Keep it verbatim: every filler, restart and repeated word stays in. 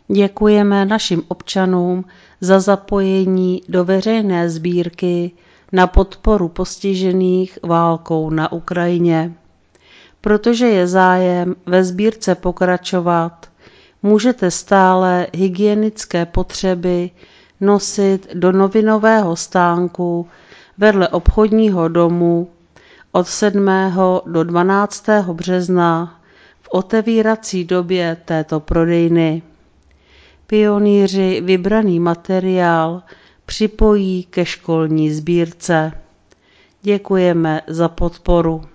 Děkujeme našim občanům za zapojení do veřejné sbírky na podporu postižených válkou na Ukrajině. Protože je zájem ve sbírce pokračovat, můžete stále hygienické potřeby nosit do novinového stánku vedle obchodního domu od sedmého do dvanáctého března v otevírací době této prodejny. Pionýři vybraný materiál připojí ke školní sbírce. Děkujeme za podporu.